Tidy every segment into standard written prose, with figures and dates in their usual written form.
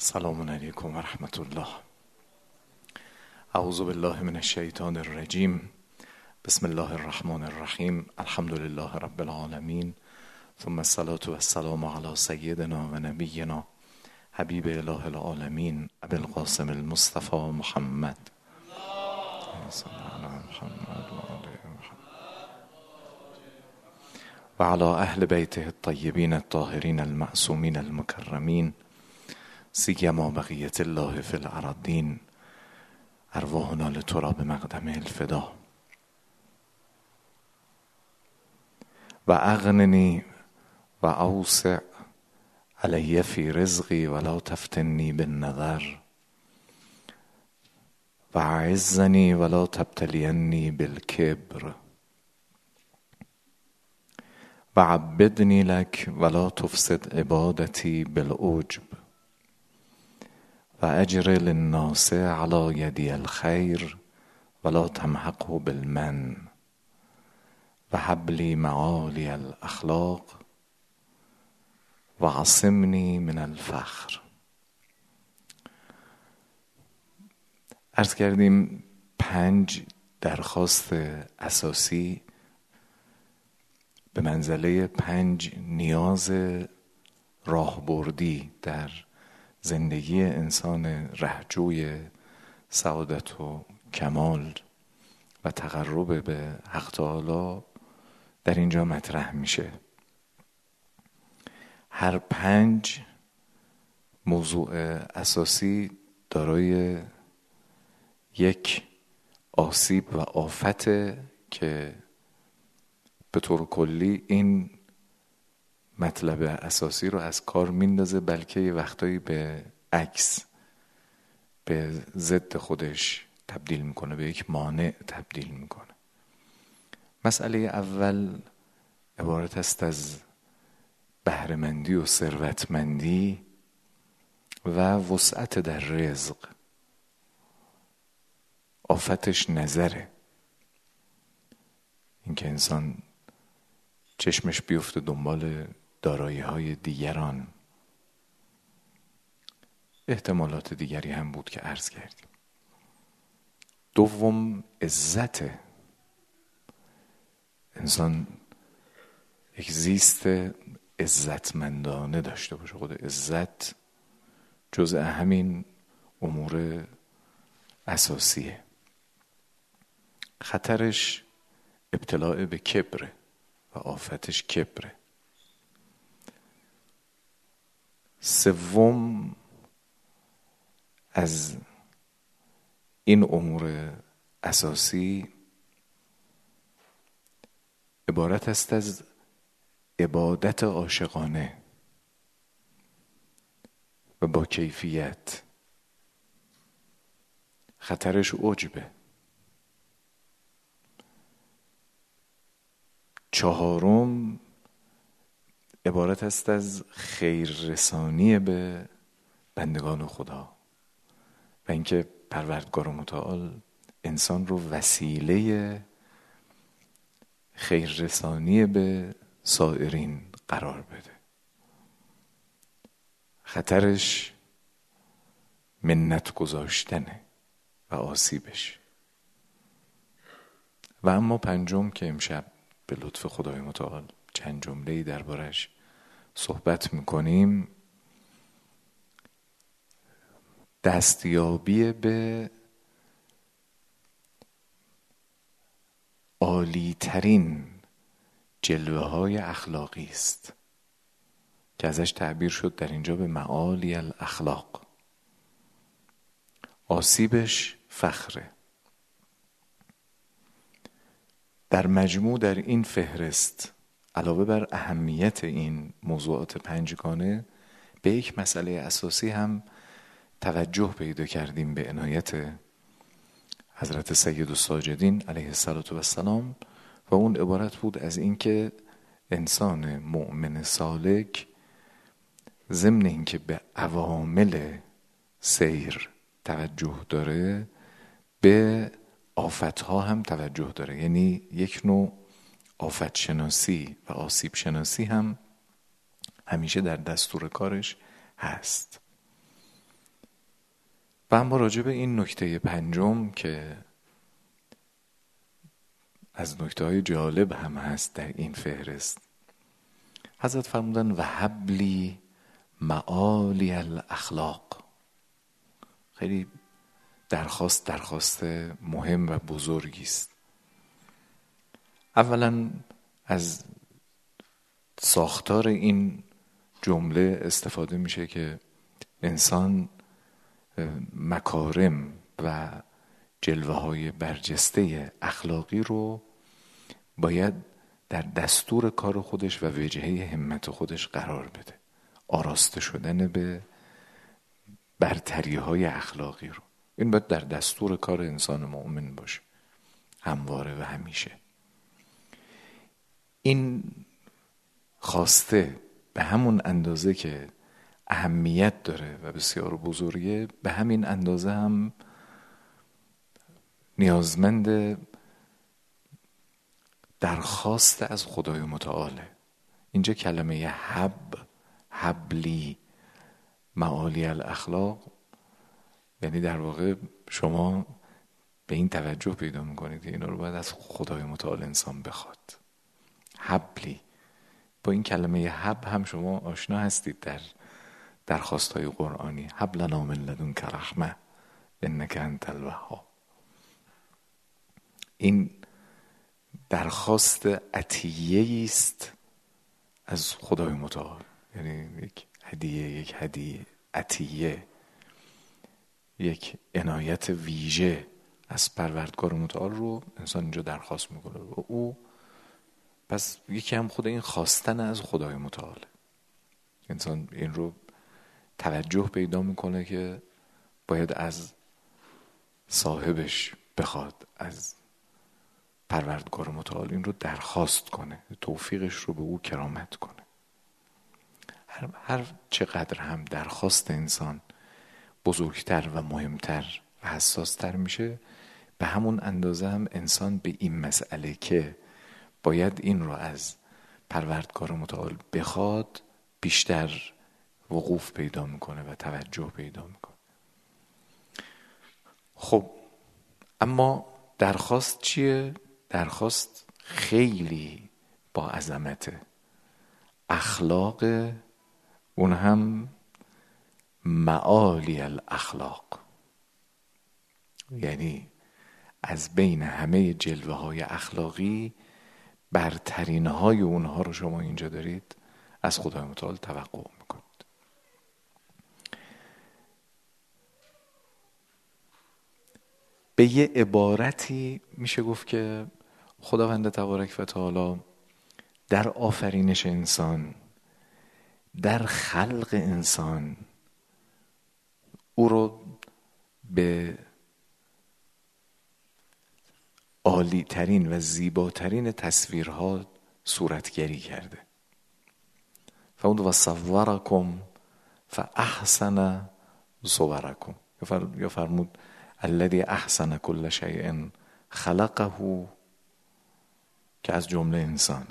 السلام علیکم و رحمت الله. اعوذ بالله من الشیطان الرجیم. بسم الله الرحمن الرحیم. الحمد لله رب العالمین، ثم الصلاة و السلام علی سیدنا و نبینا حبیب اله العالمین ابی القاسم المصطفى محمد و علی اهل بیته الطیبین الطاهرین المعصومین المکرمین، سیما بقیت الله فی الارضین، ارواحنا لتراب مقدم الفدا. و اغننی و اوسع علی فی رزقی ولا تفتنی بالنظر، و اعزنی ولا تبتلینی بالکبر، و عبدنی لک ولا تفسد عبادتی بالعجب، و اجر للناس علی یدی الخیر ولا تمحقه بالمن، و هب لی معالی الاخلاق و عصمنی من الفخر. عرض کردیم 5 درخواست اساسی به منزله 5 نیاز راهبردی در زندگی انسان رهجوی سعادت و کمال و تقرب به حق تعالی در اینجا مطرح میشه. هر 5 موضوع اساسی دارای یک آسیب و آفت که به طور کلی این مطلب اساسی رو از کار میندازه، بلکه یه وقتایی به عکس، به ضد خودش تبدیل میکنه، به یک مانع تبدیل میکنه. مسئله اول عبارت است از بهره‌مندی و ثروتمندی و وسعت در رزق. آفتش نظره، اینکه انسان چشمش بیفته دنبال دارایی‌های دیگران. احتمالات دیگری هم بود که عرض کردیم. دوم عزت. انسان یک زیست عزتمندانه داشته باشه. خود عزت جزء همین امور اساسیه. خطرش ابتلاع به کبره و آفتش کبره. سوم از این امور اساسی عبارت است از عبادت عاشقانه و با کیفیت. خطرش عجبه. چهارم عبارت است از خیر رسانی به بندگان خدا و اینکه پروردگار متعال انسان رو وسیله خیر رسانی به سایرین قرار بده. خطرش منت گذاشتنه و آسیبش. و اما پنجم که امشب به لطف خدای متعال چند جمله‌ای دربارش صحبت میکنیم، دستیابی به عالی ترین جلوه های اخلاقی است که ازش تعبیر شد در اینجا به معالی الاخلاق. آسیبش فخره. در مجموع در این فهرست علاوه بر اهمیت این موضوعات 5گانه به یک مسئله اساسی هم توجه پیدا کردیم به عنایت حضرت سید الساجدین علیه السلام و اون عبارت بود از اینکه انسان مؤمن سالک ضمن اینکه به عوامل سیر توجه داره به آفتها هم توجه داره. یعنی یک نوع آفت شناسی و آسیب شناسی هم همیشه در دستور کارش هست. و اما راجع به این نکته پنجم که از نکته‌های جالب هم هست در این فهرست، حضرت فرمودن و حبلی معالی الاخلاق. خیلی درخواست مهم و بزرگی است. اولا از ساختار این جمله استفاده میشه که انسان مکارم و جلوه های برجسته اخلاقی رو باید در دستور کار خودش و وجهه همت خودش قرار بده. آراسته شدن به برتری های اخلاقی رو، این باید در دستور کار انسان مؤمن باشه همواره و همیشه. این خواسته به همون اندازه که اهمیت داره و بسیار بزرگه، به همین اندازه هم نیازمند درخواست از خدای متعاله. اینجا کلمه حبلی معالی الاخلاق، یعنی در واقع شما به این توجه پیدا میکنید که اینا رو باید از خدای متعال انسان بخواد. حبلی، با این کلمه حب هم شما آشنا هستید در درخواست‌های قرآنی. حب لنا من لدنک رحمه انک انت الوهاب. این درخواست عطیه‌ای است از خدای متعال، یعنی یک هدیه عطیه، یک عنایت ویژه از پروردگار متعال رو انسان اینجا درخواست میکنه و او پس یکی هم خود این خواستن از خدای متعال. انسان این رو توجه پیدا میکنه که باید از صاحبش بخواد، از پروردگار متعال این رو درخواست کنه، توفیقش رو به او کرامت کنه. هر چقدر هم درخواست انسان بزرگتر و مهمتر و حساستر میشه، به همون اندازه هم انسان به این مسئله که باید این رو از پروردگار متعال بخواد بیشتر وقوف پیدا میکنه و توجه پیدا میکنه. خب اما درخواست چیه؟ درخواست خیلی با عظمته. اخلاق، اون هم معالی الاخلاق، یعنی از بین همه جلوه های اخلاقی برترین های اونها رو شما اینجا دارید از خدای متعال توقع میکنید. به یه عبارتی میشه گفت که خداوند تبارک و تعالی در آفرینش انسان، در خلق انسان، او رو به عالی ترین و زیباترین تصویرها صورتگری کرده. فاوند و صورکم فاحسن صورکم، یا فرمود الذی احسن کل شیء خلقه، که از جمله انسان.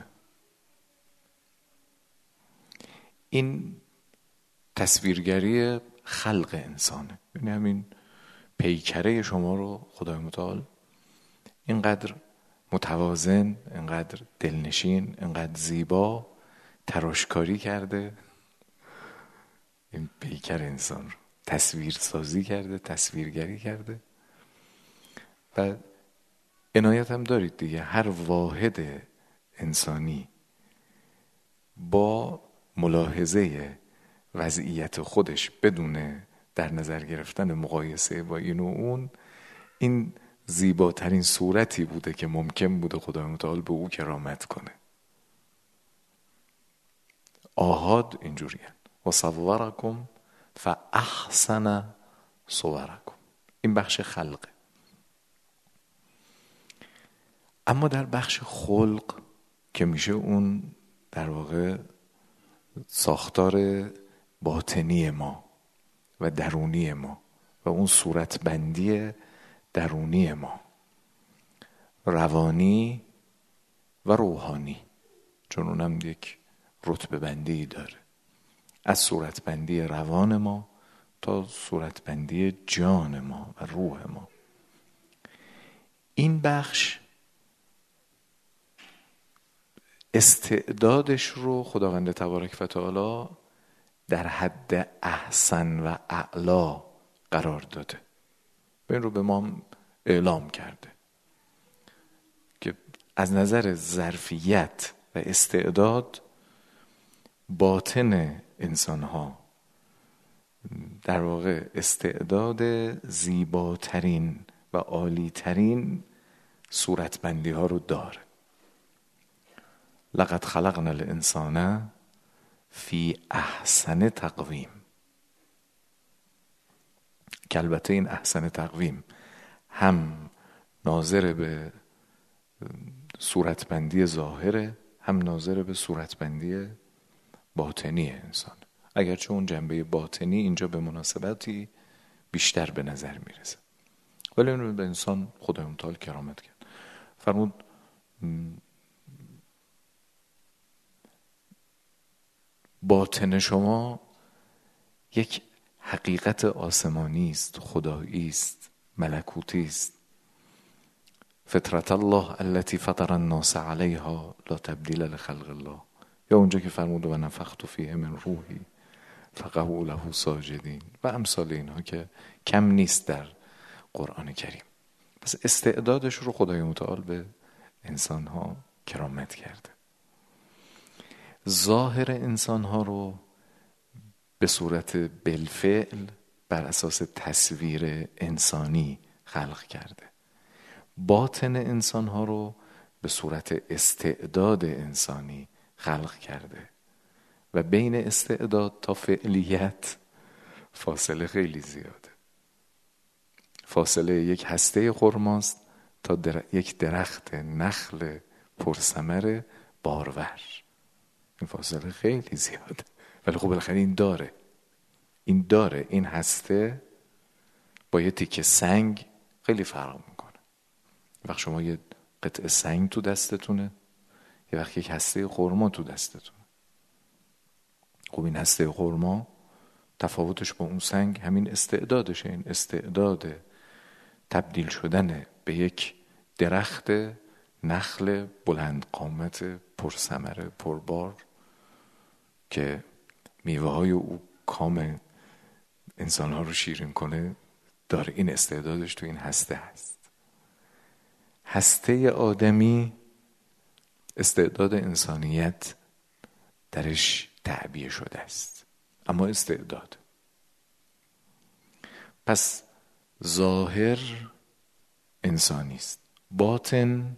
این تصویرگری خلق انسانه، یعنی همین پیکره شما رو خدای متعال اینقدر متوازن، اینقدر دلنشین، اینقدر زیبا تراشکاری کرده، این پیکر انسان رو تصویرسازی کرده، تصویرگری کرده. و عنایت هم دارید دیگه، هر واحد انسانی با ملاحظه وضعیت خودش بدون در نظر گرفتن مقایسه با این و اون، این زیباترین صورتی بوده که ممکن بوده خدای متعال به او کرامت کنه. آحاد اینجوری هست و صورکم فاحسن صورکم. این بخش خلقه. اما در بخش خلق که میشه اون در واقع ساختار باطنی ما و درونی ما و اون صورتبندی درونی ما، روانی و روحانی، چون اونم یک رتبه بندی داره، از صورتبندی روان ما تا صورتبندی جان ما و روح ما. این بخش استعدادش رو خداوند تبارک و تعالی در حد احسن و اعلا قرار داده و این رو به ما اعلام کرده که از نظر ظرفیت و استعداد باطن انسان ها در واقع استعداد زیباترین و عالیترین صورتبندی ها رو داره. لقد خلقنا الانسان فی احسن تقویم، که البته این احسن تقویم هم ناظر به صورتبندی ظاهره، هم ناظر به صورتبندی باطنی انسان، اگرچه اون جنبه باطنی اینجا به مناسبتی بیشتر به نظر میرسه، ولی اون به انسان خدای متعال کرامت کرد. فرمود باطن شما یک حقیقت آسمانی است، خدایی است، ملکوتی است. فطرت الله التي فطر الناس عليها لا تبدیل لخلق الله، یا اونجا که فرمود و نفخت فیه من روحی فقعوا له ساجدین و امثال اینها که کم نیست در قرآن کریم. پس استعدادش رو خدای متعال به انسانها کرامت کرده. ظاهر انسانها رو به صورت بالفعل بر اساس تصویر انسانی خلق کرده. باطن انسانها رو به صورت استعداد انسانی خلق کرده و بین استعداد تا فعلیت فاصله خیلی زیاده. فاصله یک هسته خرماست تا یک درخت نخل پرثمر بارور. این فاصله خیلی زیاده، ولی خب بالاخره این داره این هسته با یه تیکه سنگ خیلی فرق میکنه. وقت شما یه قطعه سنگ تو دستتونه، یه وقت یک هسته خرما تو دستتونه. خب این هسته خرما تفاوتش با اون سنگ همین استعدادشه، این استعداد تبدیل شدن به یک درخت نخل بلند قامت پرثمر پربار که میوه های او کام انسان ها رو شیرین کنه داره. این استعدادش تو این هسته هست. هسته آدمی استعداد انسانیت درش تعبیه شده است، اما استعداد. پس ظاهر انسانی است، باطن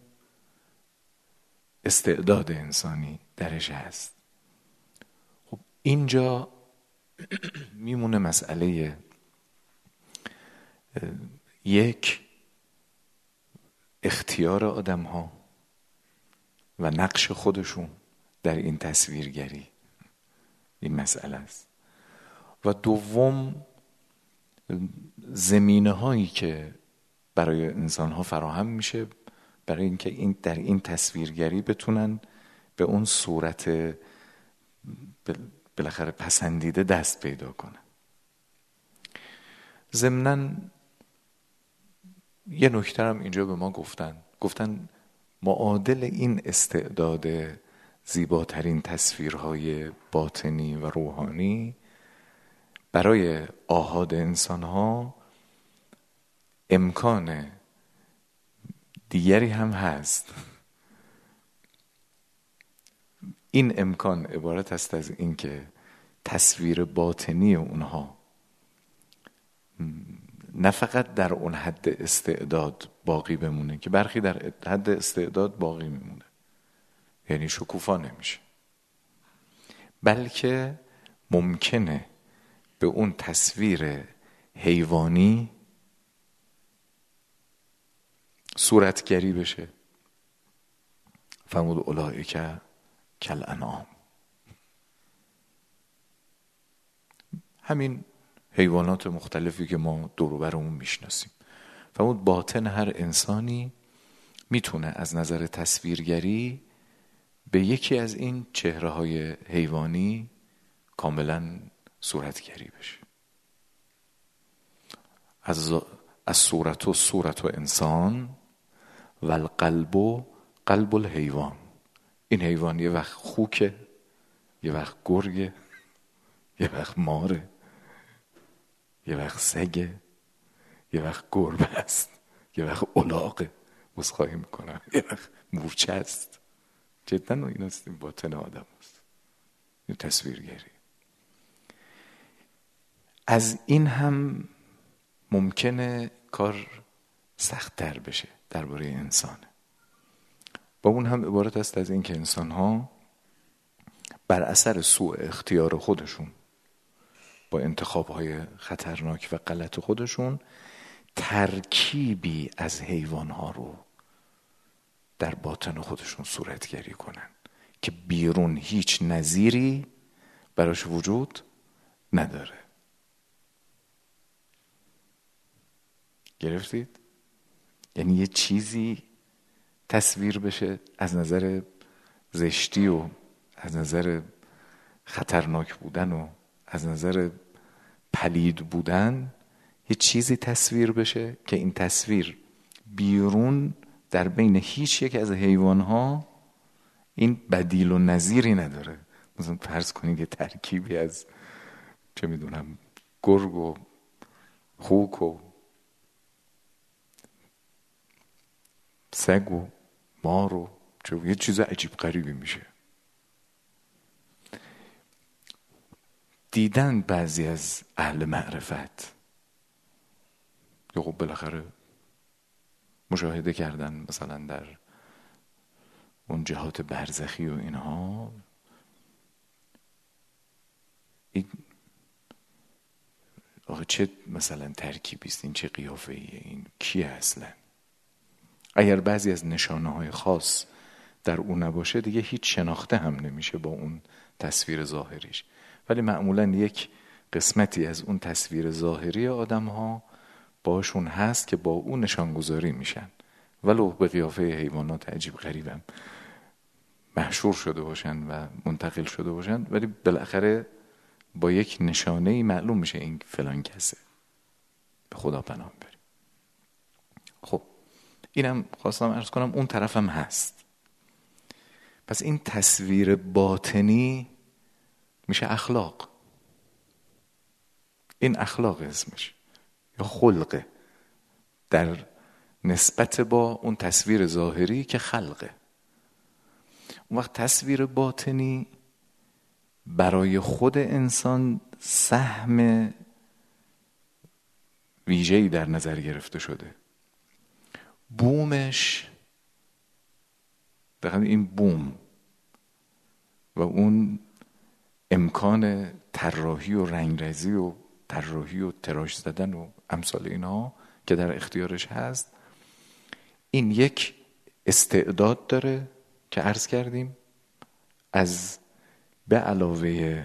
استعداد انسانی درش هست. خب اینجا میمونه مسئله یک اختیار آدم ها و نقش خودشون در این تصویرگری، این مسئله است. و دوم زمینه هایی که برای انسان ها فراهم میشه برای اینکه در این تصویرگری بتونن به اون صورت بالاخره پسندیده دست پیدا کنن. ضمناً یه نکته هم اینجا به ما گفتن معادل این استعداد زیباترین تصویرهای باطنی و روحانی برای آحاد انسانها امکان دیگری هم هست. این امکان عبارت است از این که تصویر باطنی اونها نه فقط در اون حد استعداد باقی بمونه که برخی در حد استعداد باقی میمونه، یعنی شکوفا نمیشه، بلکه ممکنه به اون تصویر حیوانی صورتگری بشه. فرمود اولئک کالانعام، همین حیوانات مختلفی که ما دور و برمون میشناسیم. فرمود باطن هر انسانی میتونه از نظر تصویرگری به یکی از این چهره‌های حیوانی کاملا صورتگری بشه. از صورت و انسان و القلب قلب الحیوان. این حیوان یه وقت خوکه، یه وقت گرگه، یه وقت ماره، یه وقت سگه، یه وقت گربه است، یه وقت الاغه، عذرخواهی میکنم، یه وقت مورچه است. جدا این است باطن آدم است، این تصویرگری. از این هم ممکنه کار سخت‌تر بشه درباره انسان. با اون هم عبارت است از این که انسان‌ها بر اثر سوء اختیار خودشون، با انتخاب‌های خطرناک و غلط خودشون، ترکیبی از حیوان‌ها رو در باطن خودشون صورتگری کنن که بیرون هیچ نظیری براش وجود نداره. گرفتید؟ یعنی یه چیزی تصویر بشه از نظر زشتی و از نظر خطرناک بودن و از نظر پلید بودن، یه چیزی تصویر بشه که این تصویر بیرون در بین هیچ یک از حیوانها این بدیل و نظیری نداره. مثلا فرض کنید یه ترکیبی از چه میدونم گرگ و خوک و سگ و مار و یه چیز عجیب غریبی میشه. دیدن بعضی از اهل معرفت یا خب بالاخره مشاهده کردن مثلا در اون جهات برزخی و اینها، این آخه چه مثلا ترکیبی است، این چه قیافه ایه، این کیه اصلا؟ اگر بعضی از نشانه های خاص در اون نباشه دیگه هیچ شناخته هم نمیشه با اون تصویر ظاهریش. ولی معمولا یک قسمتی از اون تصویر ظاهری آدم ها باشون هست که با اون نشانگذاری میشن، ولو به قیافه حیوانات عجیب غریبم محشور شده باشن و منتقل شده باشن، ولی بالاخره با یک نشانه‌ای معلوم میشه این فلان کسه. به خدا پناه بریم. خب اینم خواستم عرض کنم اون طرفم هست. پس این تصویر باطنی میشه اخلاق. این اخلاق اسمش یا خلقه در نسبت با اون تصویر ظاهری که خلقه. اون وقت تصویر باطنی برای خود انسان سهم ویژه‌ای در نظر گرفته شده. بومش دقیقا این بوم و اون امکان طراحی و رنگرزی و طراحی و تراش زدن و امثال اینا که در اختیارش هست، این یک استعداد داره که عرض کردیم از به علاوه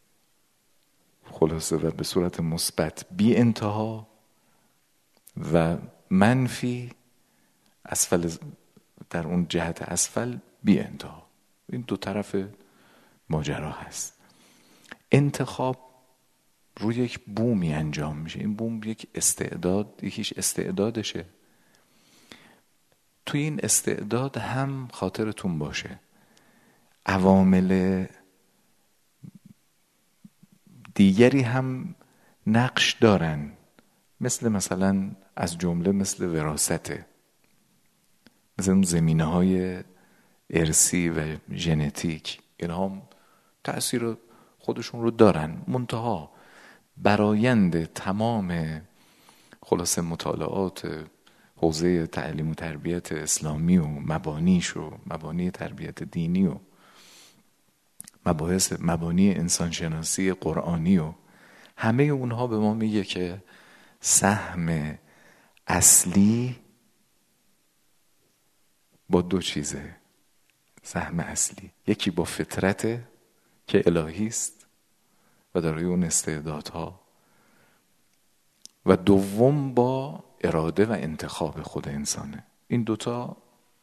خلاصه و به صورت مثبت بی انتها و منفی اسفل، در اون جهت اسفل بی انتها. این دو طرف ماجرا هست. انتخاب روی یک بومی انجام میشه. این بوم یک استعداد، یکیش استعدادشه. توی این استعداد هم خاطرتون باشه عوامل دیگری هم نقش دارن، مثلا از جمله مثل وراثته، مثل زمینه‌های ارثی و ژنتیک، اینها هم تأثیر خودشون رو دارن. منتها برآیند تمام خلاصه مطالعات حوزه تعلیم و تربیت اسلامی و مبانیش و مبانی تربیت دینی و مبانی انسانشناسی قرآنی و همه اونها به ما میگه که سهم اصلی با دو چیزه. سهم اصلی یکی با فطرت که الهی است و دارای اون استعدادها، و دوم با اراده و انتخاب خود انسانه. این دوتا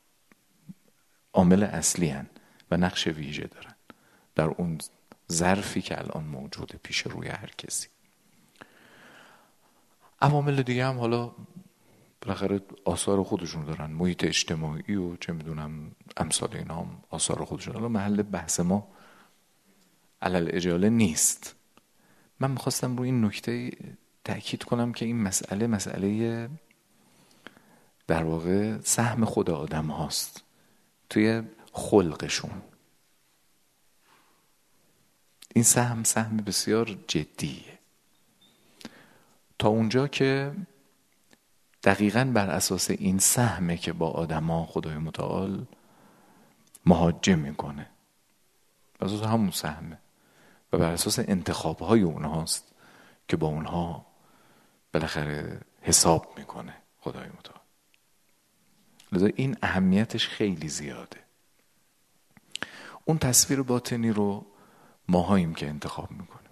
عامل اصلی هن و نقش ویژه دارن در اون ظرفی که الان موجوده پیش روی هر کسی. عوامل دیگه هم حالا بالاخره آثار خودشون دارن، محیط اجتماعی و چه میدونم امثال اینا هم آثار خودشون. حالا محل بحث ما علل اجاله نیست. من میخواستم روی این نکته تأکید کنم که این مسئله در واقع سهم خود آدم هاست توی خلقشون. این سهم بسیار جدیه، تا اونجا که دقیقاً بر اساس این سهمه که با آدما خدای متعال محاجه میکنه، بر اساس همون سهمه و بر اساس انتخابهای اونهاست که با اونها بالاخره حساب میکنه خدای متعال. لذا این اهمیتش خیلی زیاده. اون تصویر باطنی رو ماهاییم که انتخاب میکنیم.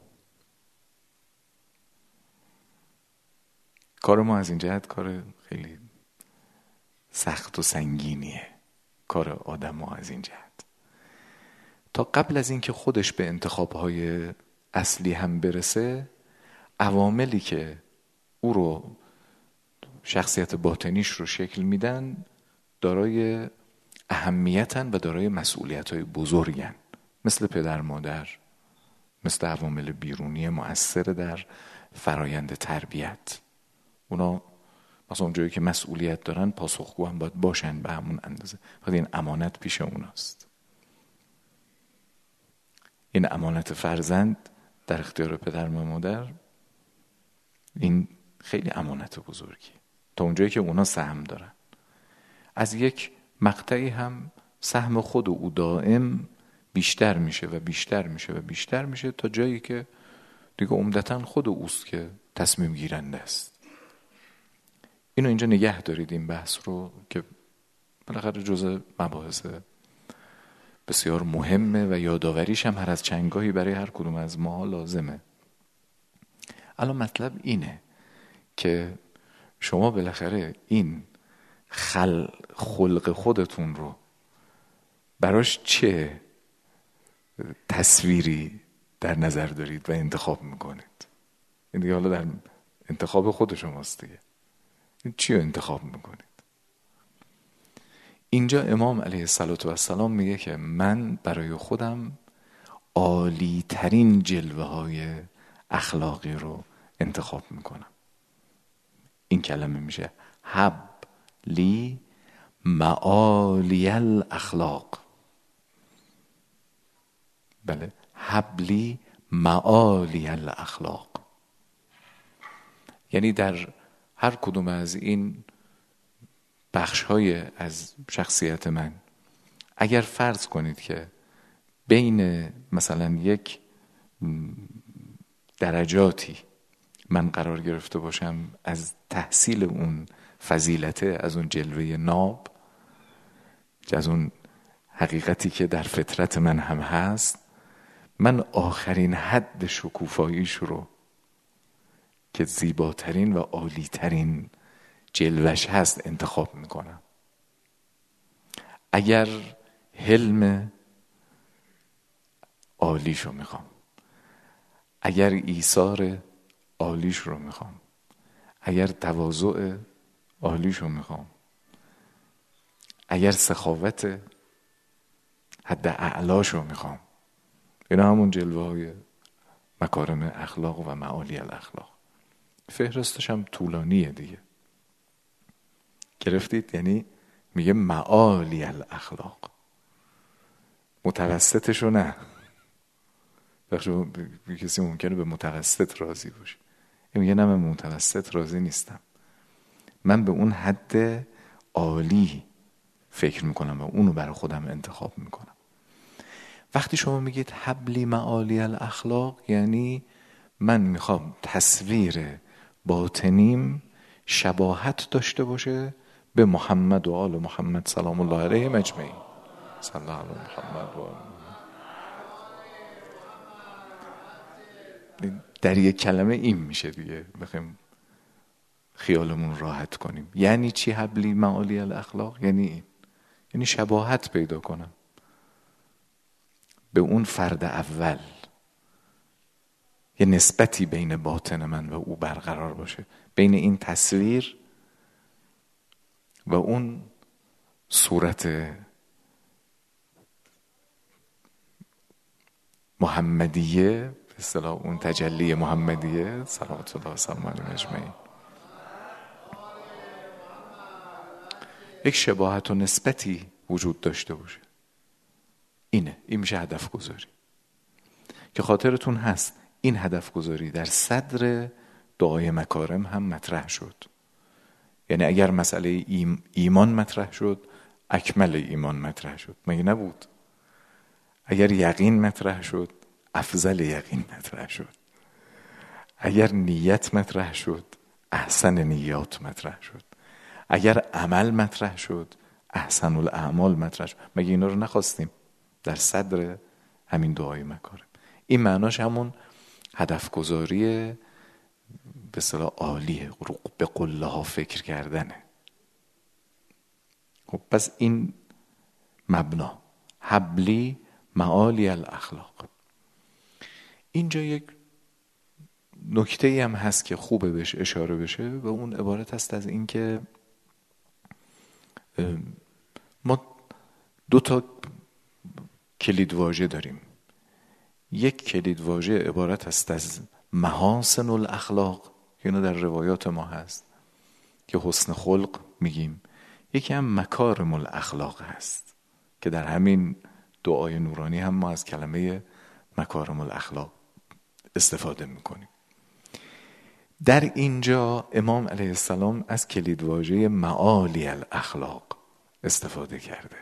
کار ما از این جهت کار خیلی سخت و سنگینیه، کار آدم ما از این جهت. تا قبل از این که خودش به انتخابهای اصلی هم برسه، عواملی که او رو شخصیت باطنیش رو شکل میدن دارای اهمیتن و دارای مسئولیت‌های بزرگن، مثل پدر مادر، مثل عوامل بیرونی مؤثر در فرایند تربیت. اونا مثلا اونجایی که مسئولیت دارن پاسخگو هم باید باشن به همون اندازه. خود این امانت پیش اوناست. این امانت فرزند در اختیار پدر و مادر، این خیلی امانت بزرگی، تا اونجایی که اونا سهم دارن. از یک مقطعی هم سهم خود او دائم بیشتر میشه و بیشتر میشه و بیشتر میشه تا جایی که دیگه عمدتاً خود اوست که تصمیم گیرنده است. اینو اینجا نگه دارید، این بحث رو، که بالاخره جزء مباحث بسیار مهمه و یادآوریش هم هر از چندگاهی برای هر کدوم از ما لازمه. الان مطلب اینه که شما بالاخره این خلق خودتون رو براش چه تصویری در نظر دارید و انتخاب میکنید. این دیگه حالا در انتخاب خود شماست دیگه. این چی رو انتخاب میکنید؟ اینجا امام علیه السلام میگه که من برای خودم عالی ترین جلوه های اخلاقی رو انتخاب میکنم. این کلمه میشه حب لی معالی الاخلاق. بله، حبلی معالی الاخلاق. یعنی در هر کدوم از این بخش‌های از شخصیت من، اگر فرض کنید که بین مثلا یک درجاتی من قرار گرفته باشم از تحصیل اون فضیلته، از اون جلوه ناب، از اون حقیقتی که در فطرت من هم هست، من آخرین حد شکوفاییش رو که زیباترین و عالیترین جلوش هست انتخاب میکنم. اگر حلم عالیش رو میخوام، اگر ایثار عالیش رو میخوام، اگر تواضع عالیش رو میخوام، اگر سخاوت حد اعلاش رو میخوام، اینا همون جلوه های مکارم اخلاق و معالی الاخلاق. فهرستش هم طولانیه دیگه، گرفتید؟ یعنی میگه معالی الاخلاق، متوسطشو نه. بخشو کسی ممکنه به متوسط راضی باشه، میگه نه، من متوسط راضی نیستم، من به اون حد عالی فکر میکنم و اونو برای خودم انتخاب میکنم. وقتی شما میگید حبلی معالی الاخلاق، یعنی من میخوام تصویر باطنیم شباهت داشته باشه به محمد و آل محمد سلام الله علیهم اجمعین. صلی الله علی محمد و آل. در یک کلمه این میشه دیگه، بخوایم خیالمون راحت کنیم. یعنی چی حبلی معالی الاخلاق؟ یعنی این، یعنی شباهت پیدا کنم به اون فرد اول، یه نسبتی بین باطن من و او برقرار باشه، بین این تصویر و اون صورت محمدیه، به اصطلاح اون تجلی محمدیه صلوات الله و سلام علیه اجمعین. یک شباهت و نسبتی وجود داشته باشه. این میشه هدف گذاری که خاطرتون هست این هدف گذاری در صدر دعای مکارم هم مطرح شد. یعنی اگر مسئله ایمان مطرح شد، اکمل ایمان مطرح شد، مگه نبود؟ اگر یقین مطرح شد، افضل یقین مطرح شد. اگر نیت مطرح شد، احسن نیات مطرح شد. اگر عمل مطرح شد، احسن الاعمال مطرح شد. مگه اینا رو نخواستیم در صدر همین دعای مکارم؟ این معناش همون هدف گذاری به اصطلاح عالیه، به قله ها فکر کردنه. خب پس این مبنا حبلی معالی الاخلاق. اینجا یک نکته هم هست که خوبه بهش اشاره بشه و اون عبارت هست از این که ما 2 کلیدواژه داریم. یک کلیدواژه عبارت است از محاسن الاخلاق که اینو در روایات ما هست که حسن خلق میگیم. یکی هم مکارم الاخلاق هست که در همین دعای نورانی هم ما از کلمه مکارم الاخلاق استفاده میکنیم. در اینجا امام علیه السلام از کلیدواژه معالی الاخلاق استفاده کرده.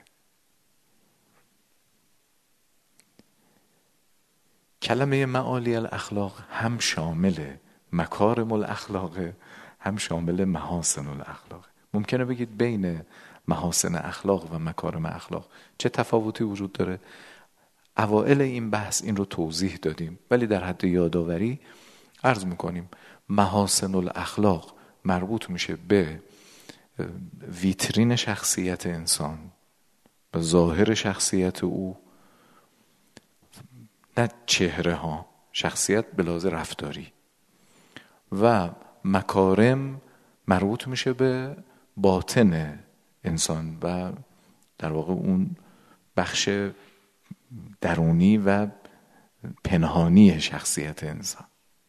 کلمه معالی الاخلاق هم شامل مکارم الاخلاق، هم شامل محاسن الاخلاق. ممکنه بگید بین محاسن اخلاق و مکارم اخلاق چه تفاوتی وجود داره؟ اوائل این بحث این رو توضیح دادیم، ولی در حد یادآوری عرض میکنیم محاسن الاخلاق مربوط میشه به ویترین شخصیت انسان، به ظاهر شخصیت او، نه چهره ها، شخصیت به لحاظ رفتاری. و مکارم مربوط میشه به باطن انسان و در واقع اون بخش درونی و پنهانی شخصیت انسان.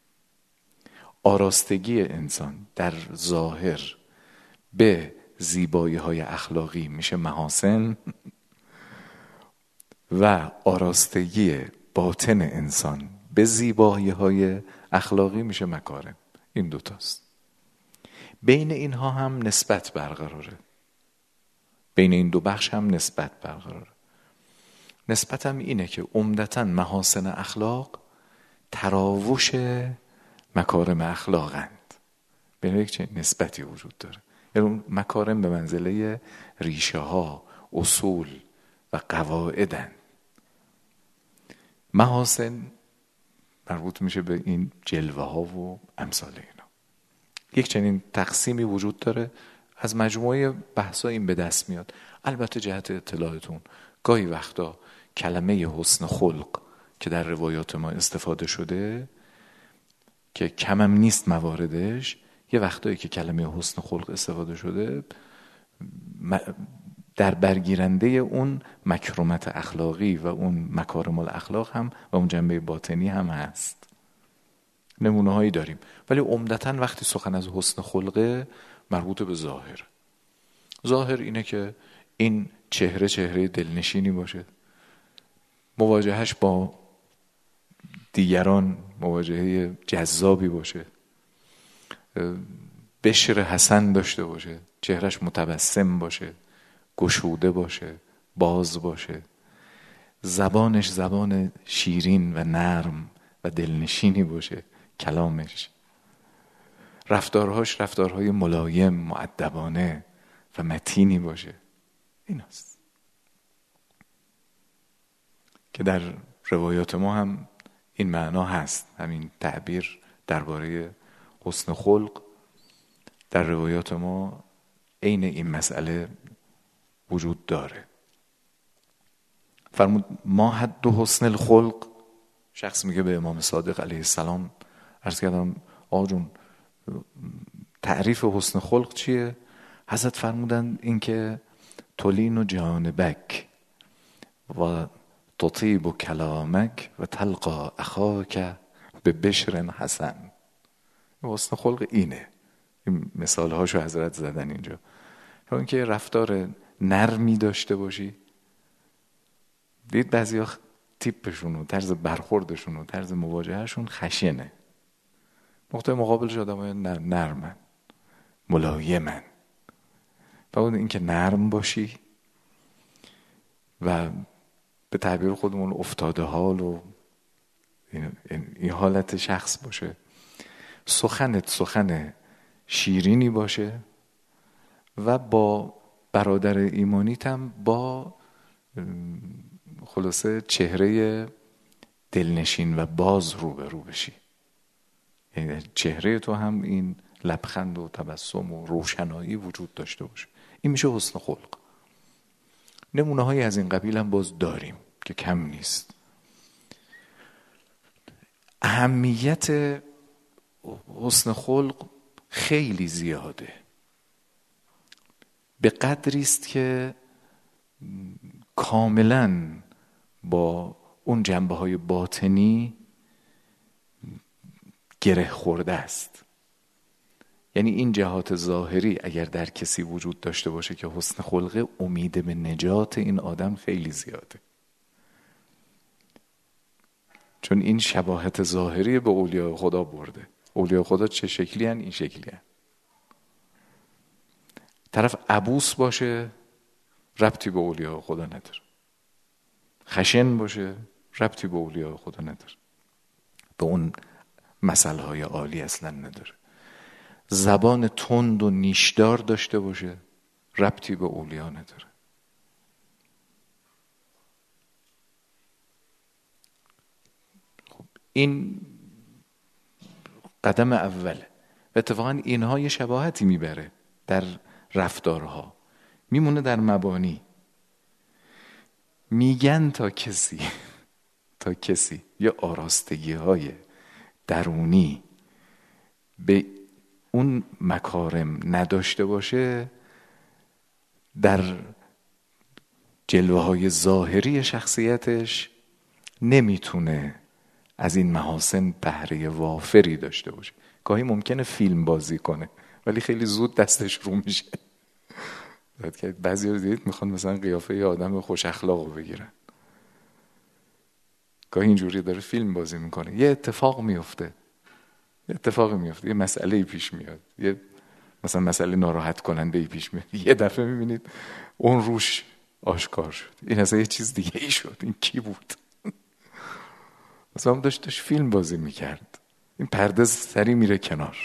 آراستگی انسان در ظاهر به زیبایی های اخلاقی میشه محاسن و آراستگی باطن انسان به زیبایی های اخلاقی میشه مکارم. این 2 تاست. بین اینها هم نسبت برقراره، بین این 2 بخش هم نسبت برقراره. نسبت هم اینه که عمدتاً محاسن اخلاق تراوش مکارم اخلاقند. بین یک چه نسبتی وجود داره. یعنی مکارم به منزله ریشه ها، اصول و قواعدند. محاسن مربوط میشه به این جلوه ها و امثال اینا. یک چنین تقسیمی وجود داره. از مجموعه بحثا این به دست میاد. البته جهت اطلاعتون گاهی وقتا کلمه حسن خلق که در روایات ما استفاده شده که کمم نیست مواردش، یه وقتایی که کلمه حسن خلق استفاده شده در برگیرنده اون مکرمت اخلاقی و اون مکارم الاخلاق هم و اون جنبه باطنی هم هست. نمونه هایی داریم، ولی عمدتاً وقتی سخن از حسن خلقه مربوط به ظاهر. ظاهر اینه که این چهره دلنشینی باشه، مواجهش با دیگران مواجهه جذابی باشه، بشر حسن داشته باشه، چهرش متبسم باشه، گشوده باشه، باز باشه، زبانش زبان شیرین و نرم و دلنشینی باشه، کلامش، رفتارهاش رفتارهای ملایم، مؤدبانه و متینی باشه. این است که در روایات ما هم این معنا هست. همین تعبیر درباره حسن خلق در روایات ما عین این مسئله وجود داره. فرمود ما حد حسن الخلق شخص میگه به امام صادق علیه السلام، عرض کردم آقا جون تعریف حسن خلق چیه؟ حضرت فرمودن این که تلین و جانبک و تطیب و کلامک و تلقا اخاک به بشر حسن. حسن خلق اینه. این مثال هاشو حضرت زدن اینجا. چون که رفتار نرمی داشته باشی. دید بعضی ها تیپشون و طرز برخوردشون و طرز مواجهشون خشنه. نقطه مقابلش آدم های نرمن، ملایمن. باید این که نرم باشی و به تعبیر خودمون افتاده حال و این حالت شخص باشه. سخنت سخن شیرینی باشه و با برادر ایمانیت هم با خلاصه چهره دلنشین و باز روبرو بشی. یعنی چهره تو هم این لبخند و تبسم و روشنایی وجود داشته باشه. این میشه حسن خلق. نمونه هایی از این قبیل هم باز داریم که کم نیست. اهمیت حسن خلق خیلی زیاده، به قدری است که کاملا با اون جنبه های باطنی گره خورده است. یعنی این جهات ظاهری اگر در کسی وجود داشته باشه که حسن خلق، امید به نجات این آدم خیلی زیاده. چون این شباهت ظاهری به اولیاء خدا برده. اولیاء خدا چه شکلی هن؟ این شکلی هن. طرف عبوس باشه ربطی به اولیاء خدا نداره. خشن باشه ربطی به اولیاء خدا نداره. به اون مسئله های عالی اصلا نداره. زبان تند و نیشدار داشته باشه ربطی به اولیاء نداره. خب این قدم اوله. و اتفاقا اینها یه شباهتی میبره در رفتارها، میمونه در مبانی. میگن تا کسی یه آراستگی های درونی به اون مکارم نداشته باشه، در جلوه های ظاهری شخصیتش نمیتونه از این محاسن بهره وافری داشته باشه. گاهی ممکنه فیلم بازی کنه ولی خیلی زود دستش رو میشه. بعضی رو دیدید میخوان مثلا قیافه یه آدم خوش اخلاق رو بگیرن. گاهی اینجوری داره فیلم بازی میکنه، یه اتفاقی میفته، یه مسئله پیش میاد، یه مثلا مسئله ناراحت کننده پیش میاد، یه دفعه میبینید اون روش آشکار شد، این اصلا یه چیز دیگه ای شد. این کی بود؟ مثلا داشت فیلم بازی میکرد، این پرده سری میره کنار.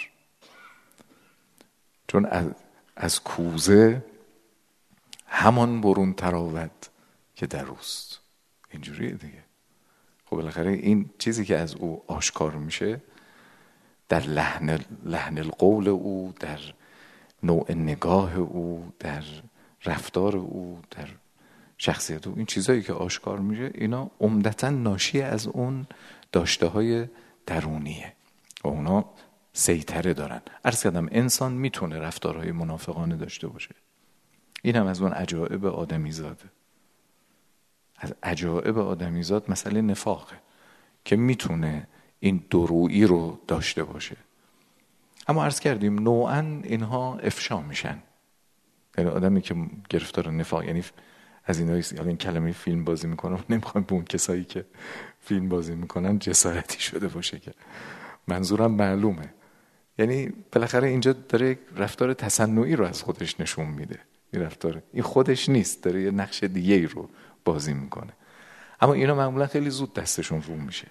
چون از کوزه همان برون تراود که در اوست. اینجوریه دیگه. خب بالاخره این چیزی که از او آشکار میشه در لحن القول او، در نوع نگاه او، در رفتار او، در شخصیت او، این چیزایی که آشکار میشه اینا عمدتاً ناشی از اون داشته های درونیه و اونا سیطره دارن. عرض کردم انسان میتونه رفتارهای منافقانه داشته باشه. این هم از اون عجایب آدمیزاده. از عجایب آدمیزاد مسئله نفاقه که میتونه این درویی رو داشته باشه. اما عرض کردیم نوعاً اینها افشا میشن. یعنی آدمی که گرفتار نفاق، یعنی از اینایی، یعنی این کلمه فیلم بازی میکنم نمیخوام به اون کسایی که فیلم بازی میکنن جسارتی شده باشه، که منظورم معلومه. یعنی بالاخره اینجا داره رفتار تصنعی رو از خودش نشون میده. این رفتار این خودش نیست، داره یه نقش دیگه ای رو بازی میکنه. اما اینا معمولا خیلی زود دستشون رو میشه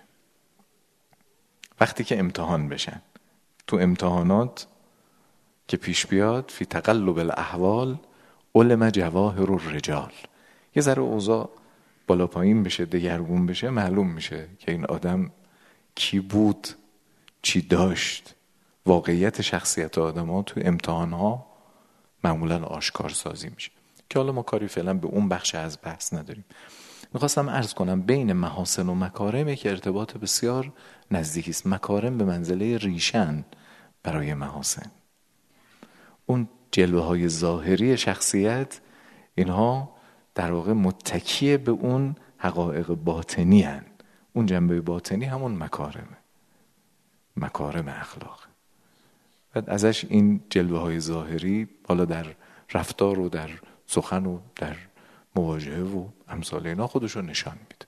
وقتی که امتحان بشن. تو امتحانات که پیش بیاد فی تقلب الاحوال علم جواهر الرجال، یه ذره اوضاع بالا پایین بشه، دگرگون بشه، معلوم میشه که این آدم کی بود، چی داشت. واقعیت شخصیت آدم ها تو امتحان ها معمولا آشکار سازی میشه، که حالا ما کاری فعلا به اون بخش از بحث نداریم. میخواستم عرض کنم بین محاسن و مکارم یک ارتباط بسیار نزدیکی است. مکارم به منزله ریشن برای محاسن. اون جلوه های ظاهری شخصیت، اینها در واقع متکیه به اون حقایق باطنی هن. اون جنبه باطنی همون مکارمه، مکارم اخلاق. بعد ازش این جلوه های ظاهری حالا در رفتار و در سخن و در مواجهه و امثال اینا خودشو نشان میده.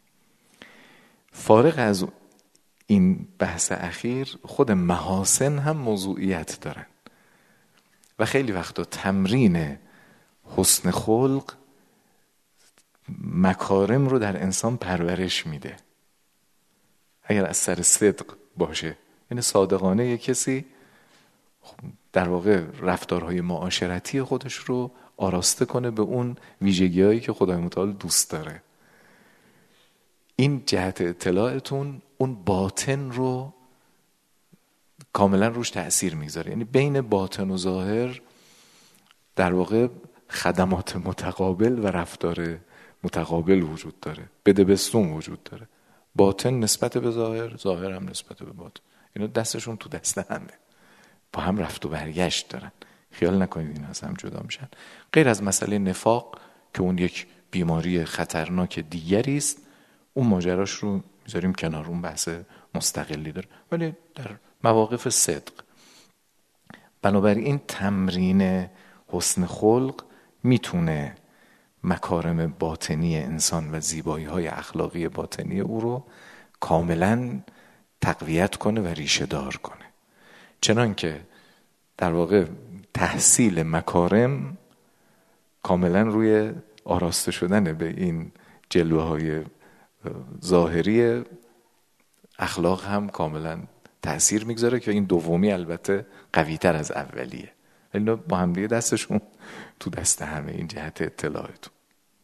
فارغ از این بحث اخیر، خود محاسن هم موضوعیت دارن و خیلی وقتا تمرین حسن خلق مکارم رو در انسان پرورش میده. اگر از سر صدق باشه، یعنی صادقانه یک کسی در واقع رفتارهای معاشرتی خودش رو آراسته کنه به اون ویژگی‌هایی که خدای متعال دوست داره، این جهت اطلاعتون اون باطن رو کاملا روش تأثیر میذاره. یعنی بین باطن و ظاهر در واقع خدمات متقابل و رفتار متقابل وجود داره، بده بستون وجود داره. باطن نسبت به ظاهر، ظاهر هم نسبت به باطن. اینا دستشون تو دست همه، با هم رفت و برگشت دارن. خیال نکنید این از هم جدا میشن. غیر از مسئله نفاق که اون یک بیماری خطرناک دیگری است، اون ماجراش رو میذاریم کنار، اون بحث مستقلی داره. ولی در مواقف صدق، بنابراین تمرین حسن خلق میتونه مکارم باطنی انسان و زیبایی‌های اخلاقی باطنی او رو کاملا تقویت کنه و ریشه دار کنه. چنان که در واقع تحصیل مکارم کاملا روی آراسته شدن به این جلوه‌های ظاهری اخلاق هم کاملا تأثیر میگذاره، که این دومی البته قوی‌تر از اولیه. اینا با هم دیگه دستشون تو دست همه، این جهت اطلاعتون.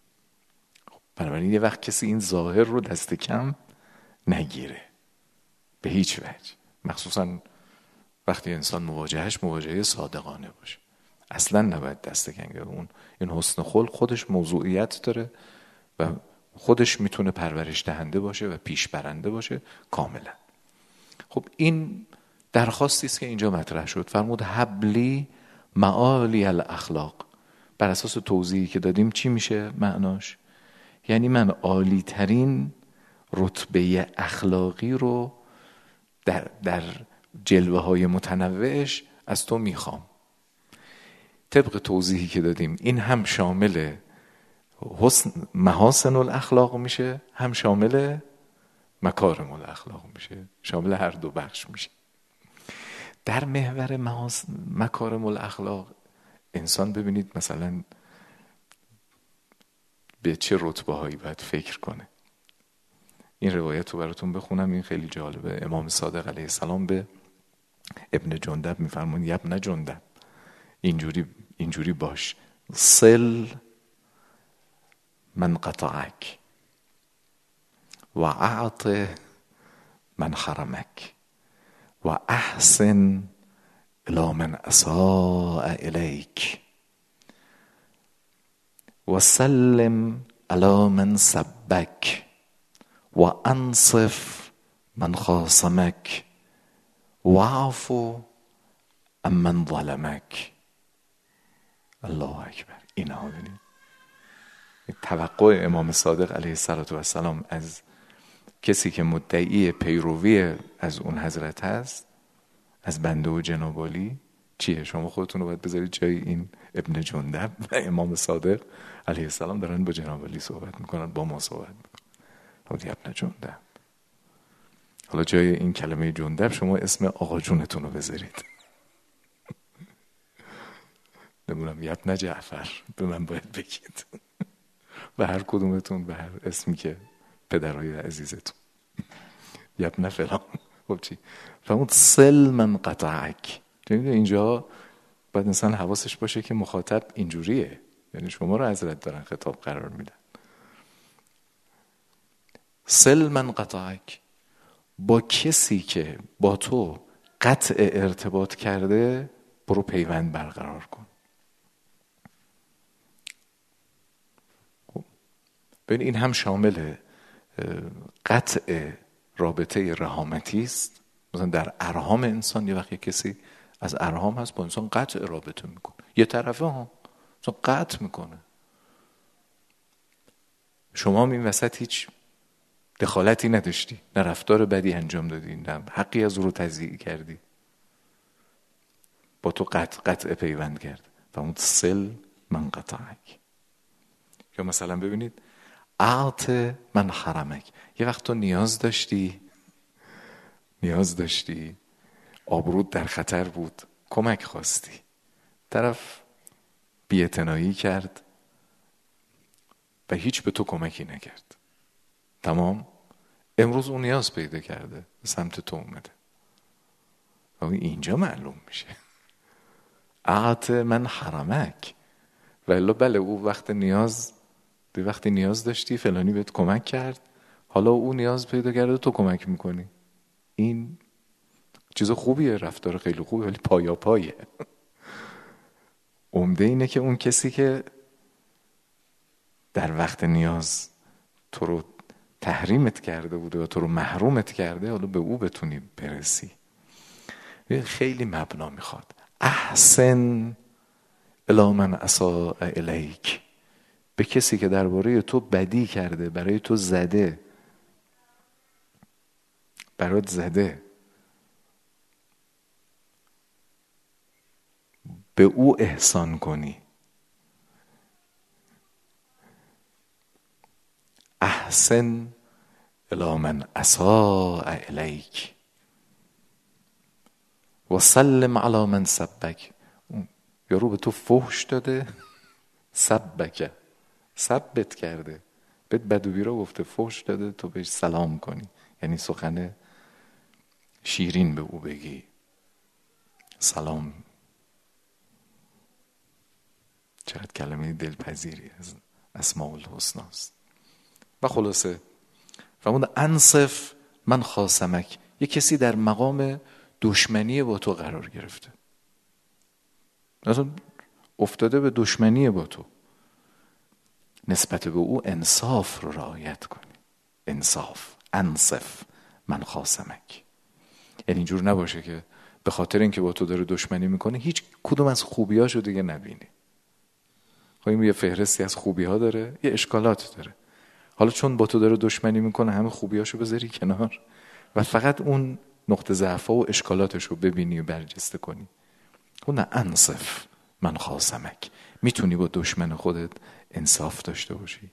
بنابراین یه وقت کسی این ظاهر رو دست کم نگیره به هیچ وجه، مخصوصا وقتی انسان مواجهه صادقانه باشه. اصلا نباید دست کم گیره. اون این حسن خلق خودش موضوعیت داره و خودش میتونه پرورش دهنده باشه و پیش برنده باشه کاملا. خب این درخواستی است که اینجا مطرح شد. فرمود حبلی معالی الاخلاق. بر اساس توضیحی که دادیم چی میشه معناش؟ یعنی من عالی ترین رتبه اخلاقی رو در جلوه های متنوعش از تو میخوام. طبق توضیحی که دادیم این هم شامل محاسن الاخلاق میشه، هم شامل مکارم الاخلاق میشه، شامل هر دو بخش میشه. در محور مکارم الاخلاق انسان ببینید مثلا به چه رتبه هایی باید فکر کنه. این روایت رو براتون بخونم، این خیلی جالبه. امام صادق علیه السلام به ابن جندب میفرمون یا ابن جندب، اینجوری باش، صل من قطعک و اعط من حرمک و احسن الی من اساء الیک و سلم علی من سبک و انصف من خاصمک و عفو عمن ظلمک. الله اکبر. اینها ببینید توقع امام صادق علیه السلام از کسی که مدعی پیروی از اون حضرت هست، از بنده و جناب عالی، چیه؟ شما خودتون رو باید بذارید جای این ابن جندب و امام صادق علیه السلام دارن با جناب عالی صحبت میکنن، با ما صحبت میکنن. ابن جندب. حالا جای این کلمه جندب شما اسم آقا جونتون رو بذارید. نمونم ابن جعفر به من باید بگید، و هر کدومتون به هر اسمی که پدرای عزیزتون، ابن فلان. خب چی؟ فرمود سل من قطعک. اینجا باید انسان حواسش باشه که مخاطب اینجوریه، یعنی شما رو حضرت دارن خطاب قرار میدن. سل من قطعک، با کسی که با تو قطع ارتباط کرده برو پیوند برقرار کن. ببین این هم شامل قطع رابطه رحامتی است. مثلا در ارحام انسان یه وقتی کسی از ارحام هست با انسان قطع رابطه میکنه، یه طرفه ها مثلا قطع میکنه. شما هم این وسط هیچ دخالتی نداشتی، نه رفتار بدی انجام دادی، نه حقی از رو تضییع کردی، با تو قطع پیوند کرد و اون سل من قطعک. یا مثلا ببینید اعط من حرمک، یه وقت تو نیاز داشتی آبرود در خطر بود، کمک خواستی، طرف بی‌اعتنایی کرد و هیچ به تو کمکی نکرد. تمام. امروز اون نیاز پیدا کرده، به سمت تو اومده. اینجا معلوم میشه اعط من حرمک. ولی بله او وقتی نیاز داشتی فلانی بهت کمک کرد، حالا او نیاز پیدا کرده تو کمک میکنی. این چیز خوبیه، رفتار خیلی خوبه، ولی پایه. عمده اینه که اون کسی که در وقت نیاز تو رو تحریمت کرده بوده و تو رو محرومت کرده، حالا به او بتونی برسی. خیلی مبنا میخواد. احسن الی من اساء الیک، به کسی که درباره تو بدی کرده، برای تو برات زده، به او احسان کنی. احسن الی من اساء الیک و سلم علی من سبک. یارو به تو فحش داده، سبت کرده، بهت بد و بیرا گفته، فحش داده، تو بهش سلام کنی، یعنی سخن شیرین به او بگی. سلام چقدر کلمه دلپذیری از اسماء الحسنا است. و خلاصه فرمود انصف من خاصمک، یه کسی در مقام دشمنی با تو قرار گرفته، مثلا افتاده به دشمنی با تو، نسبت به او انصاف رو رعایت کنی. انصاف، انصف من خاصمک، یعنی اینجور نباشه که به خاطر اینکه با تو داره دشمنی میکنه هیچ کدوم از خوبیاشو دیگه نبینی. این یه فهرستی از خوبی ها داره، یه اشکالات داره، حالا چون با تو داره دشمنی میکنه همه خوبیاشو بذاری کنار و فقط اون نقطه ضعف و اشکالاتشو ببینی و برجسته کنی. اون انصف من خاصمک، میتونی با دشمن خودت انصاف داشته باشی.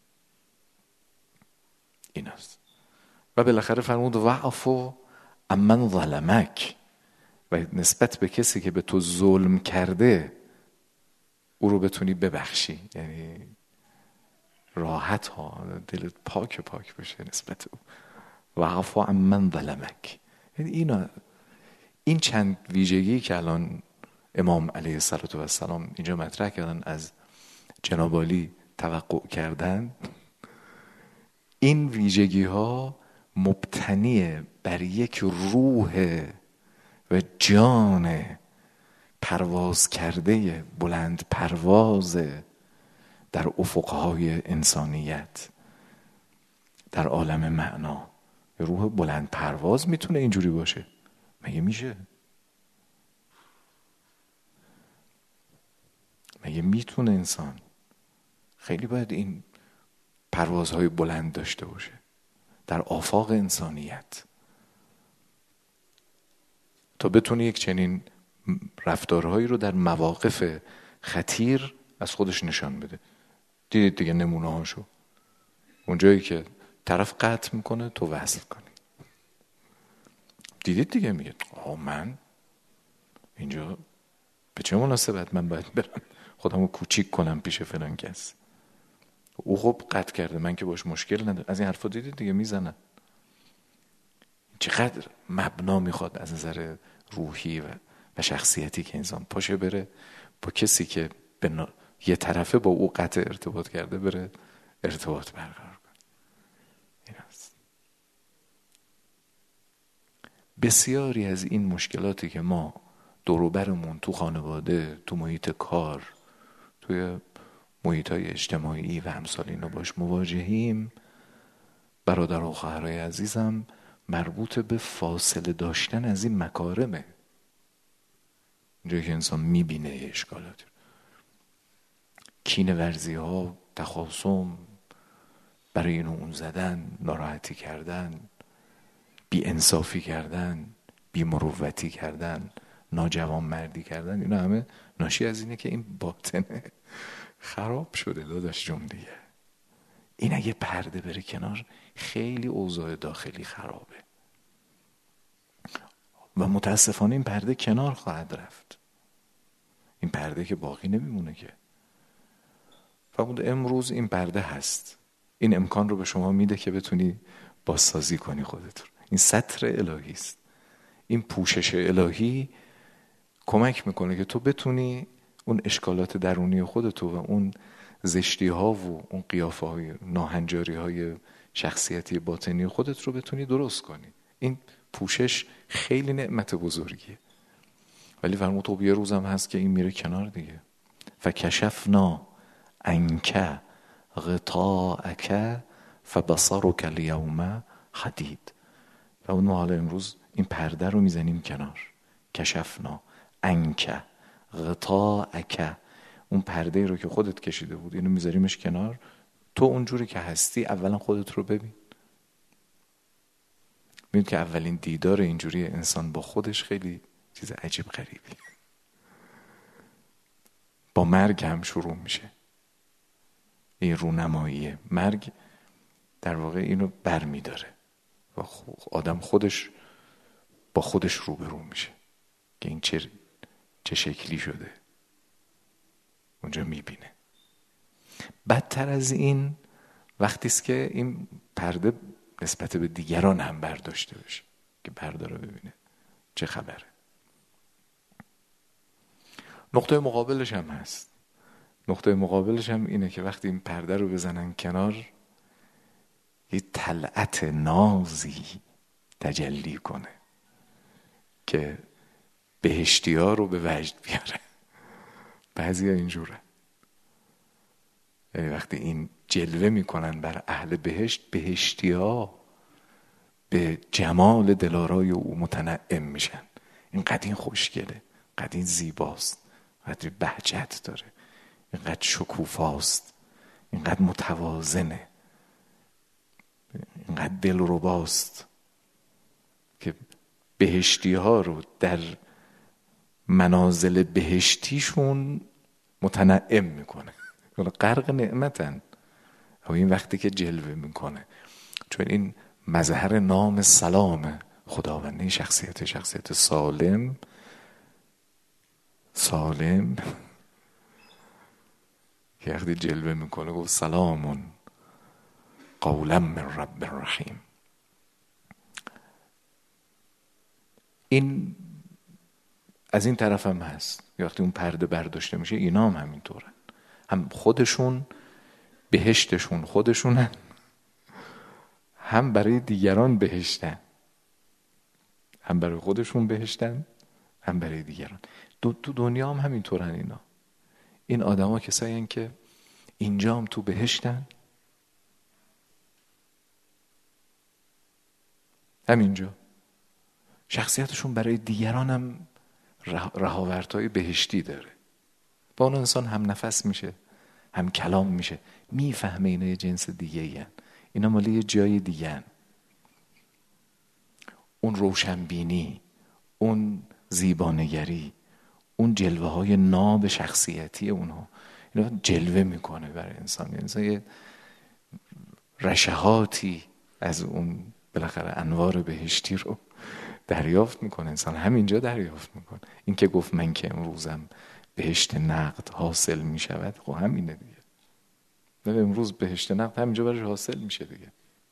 این است. و بالاخره فرمود وعفو عمن ظلمک، و نسبت به کسی که به تو ظلم کرده او رو بتونی ببخشی، یعنی راحت ها، دلت پاک بشه نسبت او. وعفو عمن ظلمک، یعنی این چند ویژگی که الان امام علیه السلام اینجا مطرح کردن، از جناب عالی توقع کردن، این ویژگی ها مبتنی بر یک روح و جان پرواز کرده، بلند پرواز در افقهای انسانیت، در عالم معنا. روح بلند پرواز میتونه اینجوری باشه؟ مگه میشه؟ مگه میتونه انسان؟ خیلی باید این پروازهای بلند داشته باشه در آفاق انسانیت تا بتونه یک چنین رفتارهایی رو در مواقف خطیر از خودش نشان بده. دیدید دیگه نمونه هاشو، اونجایی که طرف قطع میکنه تو وصل کنی. دیدید دیگه، میگه من اینجا به چه مناسبت من باید برم خودمو کوچیک کنم پیش فلان کس، او خب قطع کرده، من که باش مشکل ندارم. از این حرفا دیدید دیگه میزنن. چقدر مبنا میخواد از نظر روحی و شخصیتی که انسان پاشه بره با کسی که یه طرفه با او قطع ارتباط کرده بره ارتباط برقرار کنه. این است. بسیاری از این مشکلاتی که ما دور و برمون، تو خانواده، تو محیط کار، توی محیط‌های اجتماعی و امثال اینا باش مواجهیم، برادر و خواهرای عزیزم، مربوط به فاصله داشتن از این مکارمه. اونجایی که انسان میبینه اشکالات، کینه ورزی ها، تخاصم، برای این و اون زدن، ناراحتی کردن، بی انصافی کردن، بی مروتی کردن، ناجوانمردی کردن، اینا همه ناشی از اینه که این باطنه خراب شده داداش جون دیگه. این اگه پرده بره کنار خیلی اوضاع داخلی خرابه و متاسفانه این پرده کنار خواهد رفت. این پرده که باقی نمیمونه که. فرمود امروز این پرده هست، این امکان رو به شما میده که بتونی بازسازی کنی خودتون. این ستر الهی است، این پوشش الهی کمک میکنه که تو بتونی اون اشکالات درونی خودتو و اون زشتی ها و اون قیافه های ناهنجاری های شخصیتی باطنی خودت رو بتونی درست کنی. این پوشش خیلی نعمت بزرگیه. ولی فرمود خب یه روزم هست که این میره کنار دیگه. فکشفنا عنک غطاءک فبصرک الیوم حدید. و اون حالا امروز این پرده رو میزنیم کنار. کشفنا عنک غطاءک، اون پرده رو که خودت کشیده بود اینو میذاریمش کنار. تو اونجوری که هستی اولا خودت رو ببین. می‌بینید که اولین دیدار اینجوری انسان با خودش خیلی چیز عجیب غریبی، با مرگ هم شروع میشه. این رونماییه. مرگ در واقع اینو بر میداره و آدم خودش با خودش روبرو میشه که این چه شکلی شده. اونجا میبینه. بدتر از این وقتی است که این پرده نسبت به دیگران هم برداشته بشه، که برداره ببینه چه خبره. نقطه مقابلش هم هست. نقطه مقابلش هم اینه که وقتی این پرده رو بزنن کنار، یه طلعت نازی تجلی کنه که بهشتی ها رو به وجد بیاره. بعضی ها اینجوره، یعنی وقتی این جلوه میکنن بر اهل بهشت، بهشتی ها به جمال دلارای او متنعم میشن. اینقدر این خوشگله، اینقدر این زیباست، اینقدر بهجت داره، اینقدر شکوفاست، اینقدر متوازنه، اینقدر دلرباست که بهشتی ها رو در منازل بهشتیشون متنعم میکنه. غرق نعمتن. و این وقتی که جلوه میکنه، چون این مظهر نام سلام خداوندی، شخصیت سالم که وقتی جلوه میکنه گفت سلامون قولا من رب رحیم. این از این طرف هم هست. وقتی اون پرده برداشته میشه اینا هم همینطورن، هم خودشون بهشتشون خودشونن، هم برای دیگران بهشتن، هم برای خودشون بهشتن، هم برای دیگران. تو دنیا هم همینطورن. اینا این آدما کسایی هستن که اینجا هم تو بهشتن، همینجا شخصیتشون برای دیگران هم رهاورتای بهشتی داره. با اون انسان هم نفس میشه، هم کلام میشه، میفهمه اینا یه جنس دیگه این، اینا مالی یه جای دیگه هن. اون روشنبینی، اون زیبانگری، اون جلوه های ناب شخصیتی اونها، اینا جلوه میکنه برای انسان. انسان یه رشحاتی از اون بالاخره انوار بهشتی رو دریافت میکنه. انسان همینجا دریافت میکنه. این که گفت من که امروزم بهشت نقد حاصل میشود، خب همینه دیگه. نه امروز بهشت نقد همینجا برای حاصل میشه دیگه.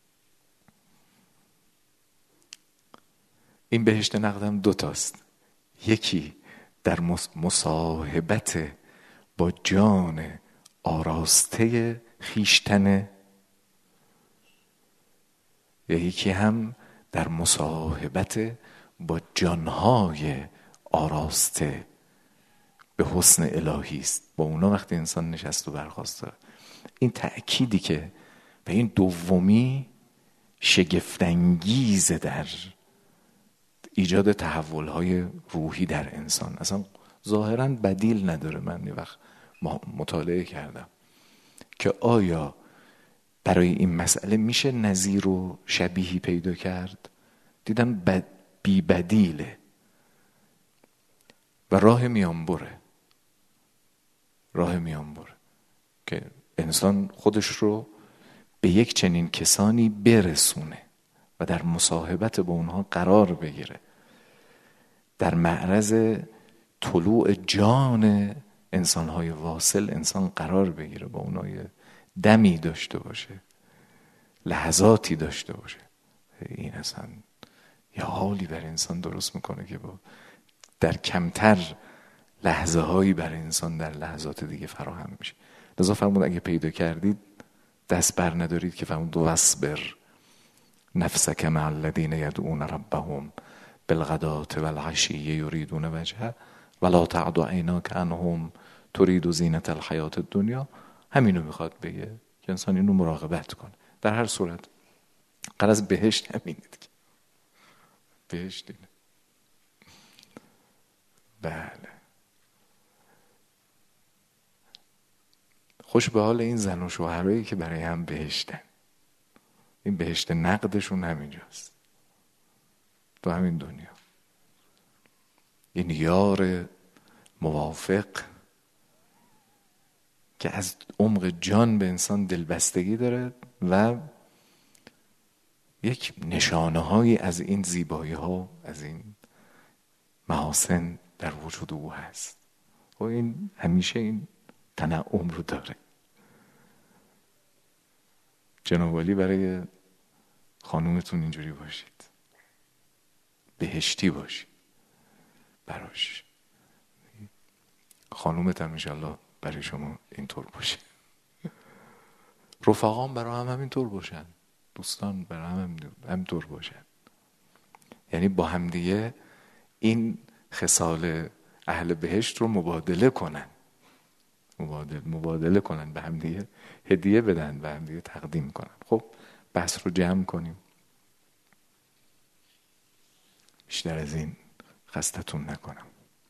این بهشت نقد هم دوتاست. یکی در مصاحبت با جان آراسته خیشتنه، یا یکی هم در مصاحبت با جانهای آراسته به حسن الهی است. با اونا وقتی انسان نشست و برخاست داره. این تأکیدی که و این دومی شگفت‌انگیزه در ایجاد تحول‌های روحی در انسان. اصلا ظاهراً بدیل نداره. من یه وقت مطالعه کردم که آیا برای این مسئله میشه نظیر و شبیهی پیدا کرد؟ دیدم بی بدیله و راه میانبره که انسان خودش رو به یک چنین کسانی برسونه و در مصاحبت با اونها قرار بگیره، در معرض طلوع جان انسانهای واصل انسان قرار بگیره، با اونها دمی داشته باشه، لحظاتی داشته باشه. این اصلا یه حالی بر انسان درست میکنه که با در کمتر لحظه هایی بر انسان در لحظات دیگه فراهم میشه. لذا فرمود اگه پیدا کردید دست بر ندارید که فرمود واصبر نفسک مع الذین یدعون ربهم بالغداة والعشی یریدون وجهه ولا تعد عیناک عنهم ترید زینة الحیاة الدنیا. همینو میخواد بگه که انسان اینو مراقبت کنه. در هر صورت غرض بهشت همینه دیگه. بهشت اینه. بله. خوش به حال این زن و شوهرایی که برای هم بهشتن. این بهشت نقدشون همینجاست، تو همین دنیا. این یار موافق که از عمق جان به انسان دلبستگی داره و یک نشانه هایی از این زیبایی ها، از این محاسن در وجود او هست و این همیشه این تنعم رو داره. جناب عالی برای خانومتون اینجوری باشید، بهشتی باشید براش. خانومت هم انشالله برای شما اینطور باشه. رفقام برای هم همینطور باشن، دوستان برای هم همینطور باشن. یعنی با همدیگه این خصال اهل بهشت رو مبادله کنن، مبادله کنن، به همدیگه هدیه بدن، به همدیگه تقدیم کنن. خب بحث رو جمع کنیم، بیشتر از این خستتون نکنم.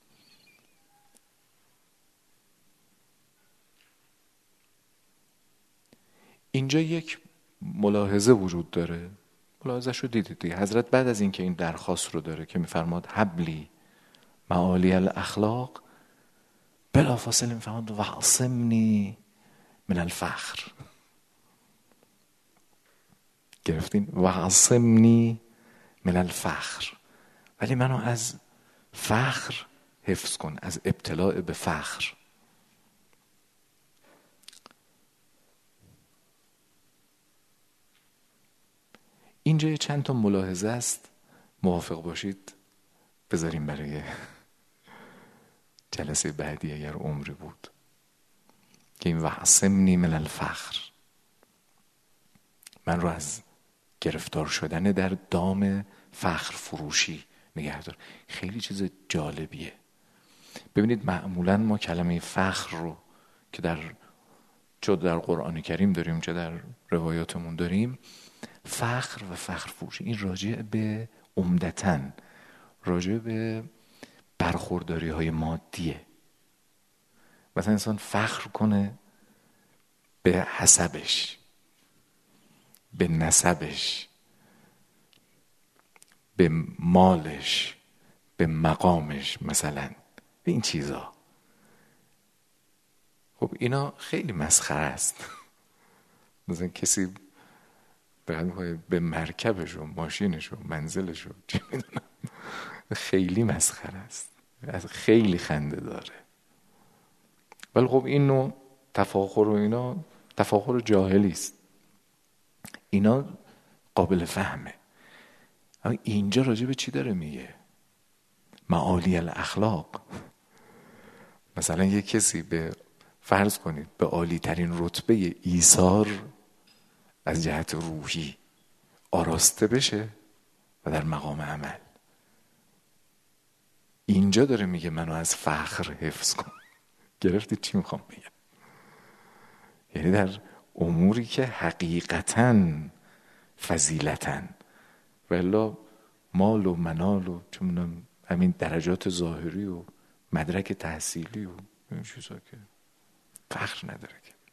اینجا یک ملاحظه وجود داره. ملاحظه‌ش رو دیدید دیگه. حضرت بعد از این که این درخواست رو داره که میفرماد حبلی معالی الاخلاق، بلافاصله میفرماد وعصمنی من الفخر. گرفتین؟ وعصمنی من الفخر، ولی منو از فخر حفظ کن، از ابتلاع به فخر. اینجا چند تا ملاحظه است، موافق باشید بذاریم برای جلسه بعدی اگر عمری بود، که این وعصمنی من الفخر، من رو از گرفتار شدن در دام فخر فروشی نگه دار. خیلی چیز جالبیه. ببینید معمولا ما کلمه فخر رو که چه در قرآن کریم داریم چه در روایاتمون داریم، فخر و فخر فروشی، این راجع به عمدتاً راجع به برخورداری های مادیه. مثلا انسان فخر کنه به حسبش، به نسبش، به مالش، به مقامش، مثلا به این چیزا. خب اینا خیلی مسخره است. مثلا کسی به مرکبش و ماشینش و منزلش و چی میدونم، خیلی مسخره است، خیلی خنده داره. ولی خب این نوع تفاخر و اینا تفاخر جاهلی است، اینا قابل فهمه. اما اینجا راجع به چی داره میگه؟ معالی الاخلاق. مثلا یه کسی به فرض کنید به عالی ترین رتبه ایثار از جهت روحی آراسته بشه و در مقام عمل اینجا داره میگه منو از فخر حفظ کن. گرفتید چی میخوام بگم؟ یعنی در اموری که حقیقتاً فضیلتن، ولی مال و منال و چون همین درجات ظاهری و مدرک تحصیلی و این چیزا که فخر نداره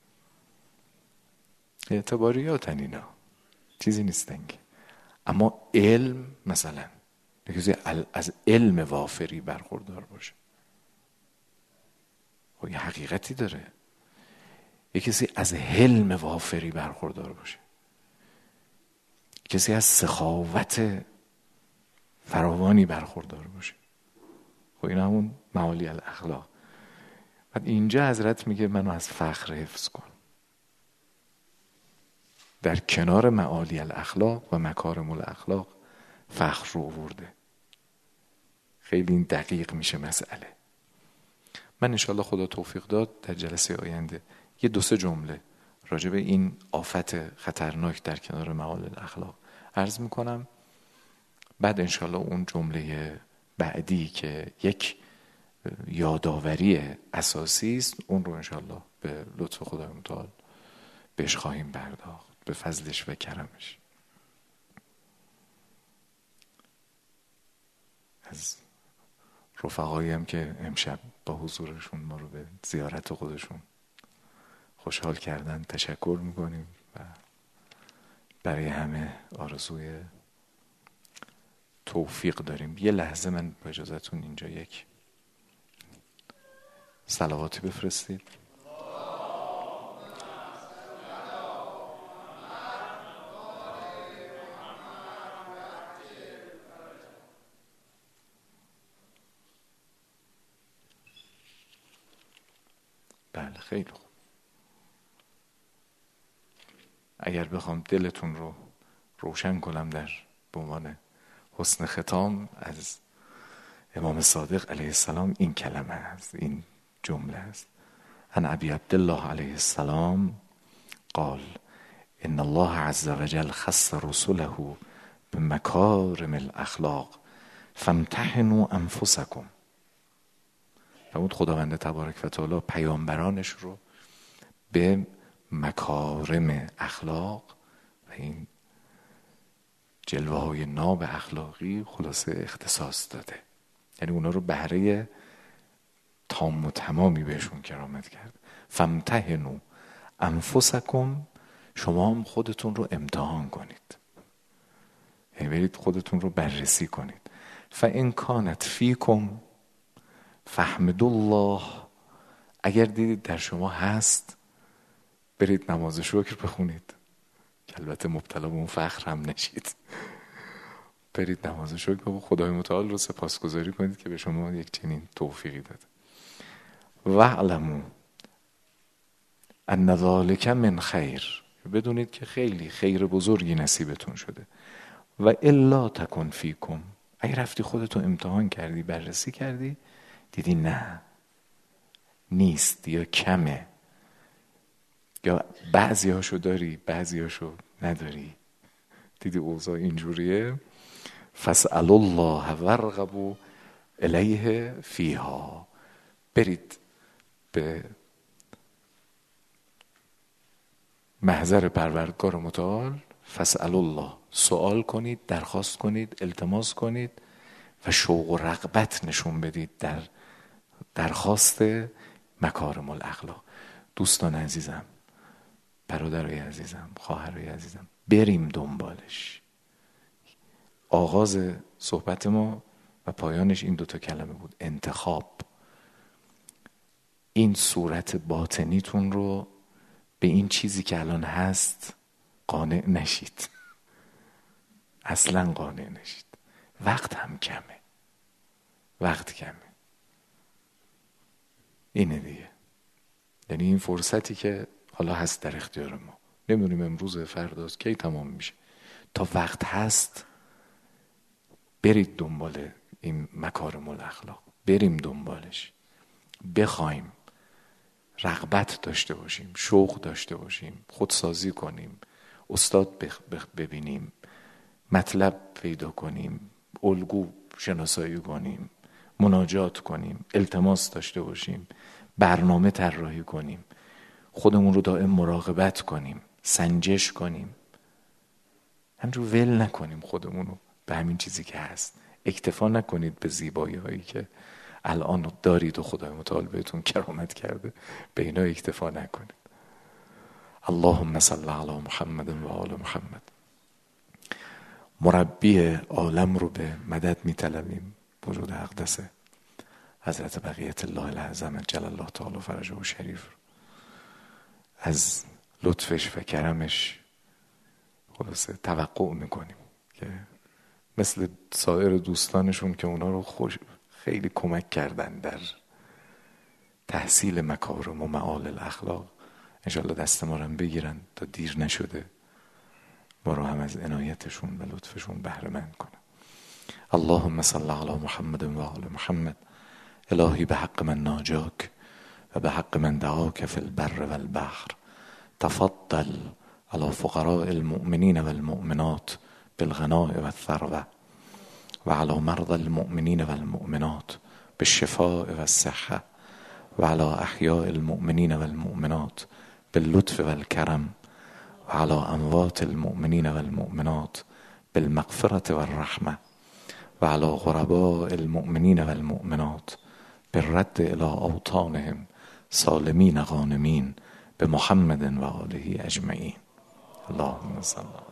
که اعتباریاتن، اینا چیزی نیستن که. اما علم مثلا کسی از علم وافری برخوردار باشه، خب یه حقیقتی داره. یه کسی از حلم وافری برخوردار باشه، کسی از سخاوت فراوانی برخوردار باشه، خب این همون معالی الاخلاق. بعد اینجا حضرت میگه منو از فخر حفظ کن. در کنار معالی الاخلاق و مکارم الاخلاق فخر رو آورده. خیلی این دقیق میشه مسئله. من انشالله خدا توفیق داد در جلسه آینده یه 2-3 جمله راجع به این آفت خطرناک در کنار معالی الاخلاق عرض میکنم. بعد انشالله اون جمله بعدی که یک یادآوری اساسی است، اون رو انشالله به لطف خدای متعال بهش خواهیم پرداخت، به فضلش و کرمش. از رفقایی هم که امشب با حضورشون ما رو به زیارت خودشون خوشحال کردن تشکر میکنیم و برای همه آرزوی توفیق داریم. یه لحظه من با اجازهتون اینجا یک صلواتی بفرستید. بله خیلی خوب. اگر بخوام دلتون رو روشن کنم در به عنوان حسن ختام از امام صادق علیه السلام، این کلمه است، این جمله است: عن ابی عبدالله علیه السلام قال ان الله عز وجل خص رسله بمکارم الاخلاق فامتحنوا انفسکم. فرمود خداوند تبارک و تعالی پیامبرانش رو به مکارم اخلاق و این جلوه های ناب اخلاقی خلاصه اختصاص داده. یعنی اونا رو بهره تام و تمامی بهشون کرامت کرد. فامتحنوا انفسکم، شما هم خودتون رو امتحان کنید، یعنی برید خودتون رو بررسی کنید. فان کانت فیکم فاحمدوا الله، اگر دیدید در شما هست برید نماز شکر بخونید، که البته مبتلا به اون فخر هم نشید. برید نماز شکر بخونید، خدای متعال رو سپاسگزاری کنید که به شما یک چنین توفیقی داده. واعلموا ان ذلک من خیر، بدونید که خیلی خیر بزرگی نصیبتون شده. و الا تکن فیکم، اگر رفتی خودتو امتحان کردی، بررسی کردی، دیدی نه نیست یا کمه یا بعضی هاشو داری بعضی هاشو نداری، دیدی اوضاع اینجوریه، فاسألوا الله وارغبوا الیه فیها، برید به محضر پروردگار متعال، فاسألوا الله، سوال کنید، درخواست کنید، التماس کنید و شوق و رغبت نشون بدید در درخواست مکارم الاخلاق. دوستان عزیزم، برادرای عزیزم، خواهرای عزیزم، بریم دنبالش. آغاز صحبت ما و پایانش این 2 کلمه بود: انتخاب. این صورت باطنیتون رو به این چیزی که الان هست قانع نشید، اصلا قانع نشید. وقت هم کمه، وقت کمه، اینه دیگه. یعنی این فرصتی که حالا هست در اختیار ما، نمیدونیم امروز فرداست کی تمام میشه، تا وقت هست برید دنبال این مکارم الاخلاق، بریم دنبالش، بخوایم، رغبت داشته باشیم، شوق داشته باشیم، خودسازی کنیم، استاد ببینیم، مطلب پیدا کنیم، الگو شناسایی کنیم، مناجات کنیم، التماس داشته باشیم، برنامه طراحی کنیم، خودمون رو دائم مراقبت کنیم، سنجش کنیم، همینجور ول نکنیم خودمون رو به همین چیزی که هست. اکتفا نکنید به زیبایی هایی که الان دارید و خدای متعال بهتون کرامت کرده، به اینا اکتفا نکنید. اللهم صل علی محمد و آل محمد. مربی عالم رو به مدد میطلبیم، وجود اقدس حضرت بقیت الله الاعظم جل الله تعالی فرجه و شریف، از لطفش و کرمش خلاصه توقع میکنیم که مثل سایر دوستانشون که اونا رو خیلی کمک کردن در تحصیل مکارم و معال الاخلاق، انشالله دست ما رو بگیرن تا دیر نشده، ما رو هم از عنایتشون و لطفشون بهره مند کنن. اللهم صل علی محمد و آل محمد. الهی به حق من ناجاک و به حق من دعاک فی البر و البحر، تفضل على فقراء المؤمنین و المؤمنات بالغناء و الثروة و على مرضى المؤمنین و المؤمنات بالشفاء و الصحة و على احیاء المؤمنین و المؤمنات باللطف و الكرم و على اموات المؤمنین و المؤمنات بالمغفرة و الرحمة و على غرباء المؤمنین و المؤمنات بالرد الى اوطانهم سالمین غانمین بمحمد و آله اجمعین. اللهم صل